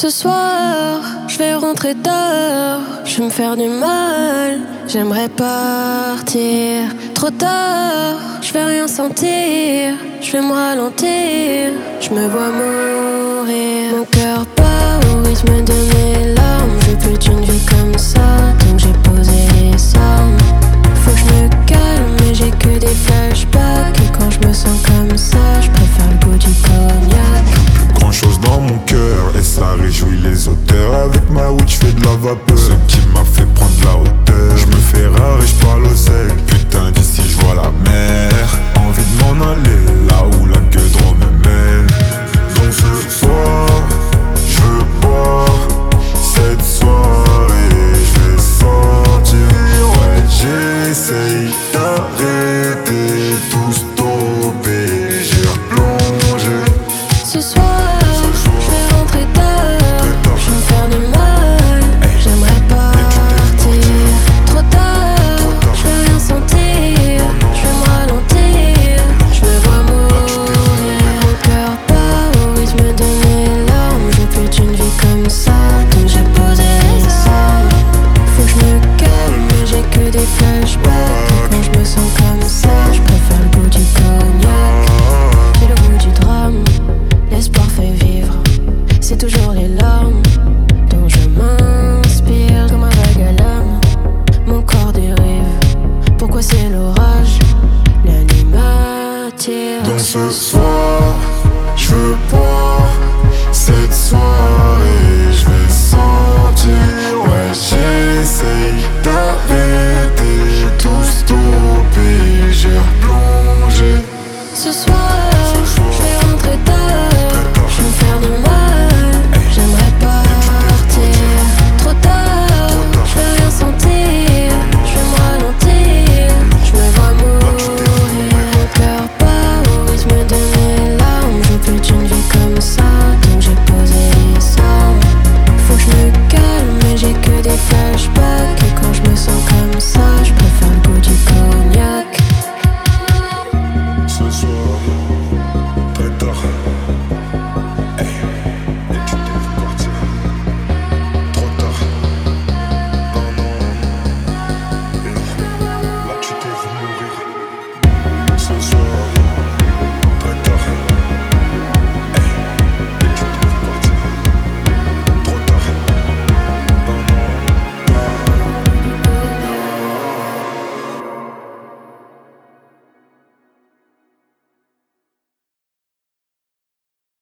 Ce soir, je vais rentrer tard, je vais me faire du mal, j'aimerais partir. Trop tard, je vais rien sentir, je vais me ralentir, je me vois mourir. Mon cœur bat au rythme de mes larmes, je veux plus d'une vie comme ça, donc j'ai posé les armes. Faut que je me calme, mais j'ai que des flashbacks, et quand je me sens comme ça, je préfère le goût du cognac. Grand chose dans mon cœur et ça réjouit les auteurs. Avec ma weed j'fais de la vapeur, ce qui m'a fait prendre la hauteur. Je me fais rare et j'parle au sec. Putain d'ici j'vois la mer, envie de m'en aller là où la gueudron me mène. Donc ce soir je veux boire, cette soirée je vais sortir. Ouais j'essaye d'arrêter tout stopper, j'ai replongé. Ce soir, je vais rentrer tard, je vais me faire du mal, j'aimerais partir. Trop tard, je vais rien sentir, je vais me ralentir, je me vois mourir. Mon cœur bat au rythme de mes larmes, je veux plus d'une vie comme ça, donc j'ai posé les armes. Faut que je me calme, mais j'ai que des flashbacks, et quand je me sens comme ça, je préfère le goût du cognac. J'ai le goût du drame, l'espoir fait vivre, c'est toujours les